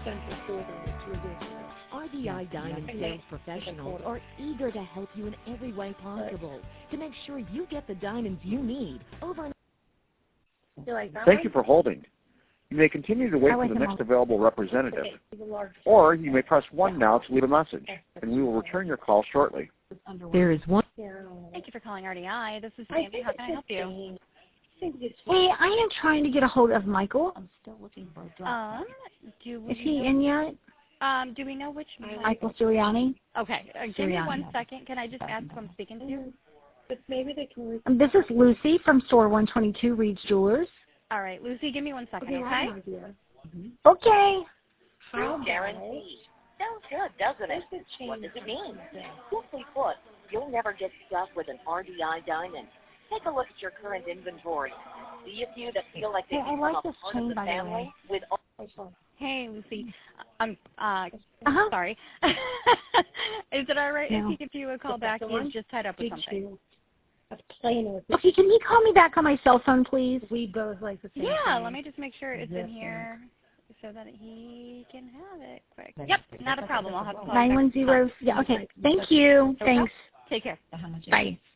expensive for them. It's ridiculous. RDI Diamond sales professionals are eager to help you in every way possible to make sure you get the diamonds you need over and Thank you for holding. You may continue to wait for the next available representative, or you may press 1 now to leave a message, and we will return your call shortly. There is one. Thank you for calling RDI. This is Sandy. How can I help you? Hey, I am trying to get a hold of Michael. I'm still looking for a drop. Is he in yet? Do we know which Michael Sirianni? Okay, give me 1 second. Can I just ask who I'm speaking to? But maybe they can. This is Lucy from Store 122 Reed's Jewelers. All right, Lucy, give me 1 second, okay? Okay. True guarantee. Sounds good, doesn't it? What does it mean? Simply put, you'll never get stuck with an RDI diamond. Take a look at your current inventory. See a few that feel like they become a part of the family with. Hey, Lucy. I'm sorry. Is it all right if he gives you a call back? He's just tied up with something. Okay, can he call me back on my cell phone, please? We both like the same thing. Let me just make sure it's in here so that he can have it quick. Yep, not a problem. I'll have to call 910. Yeah, okay. Thank you. Thanks. Take care. Bye.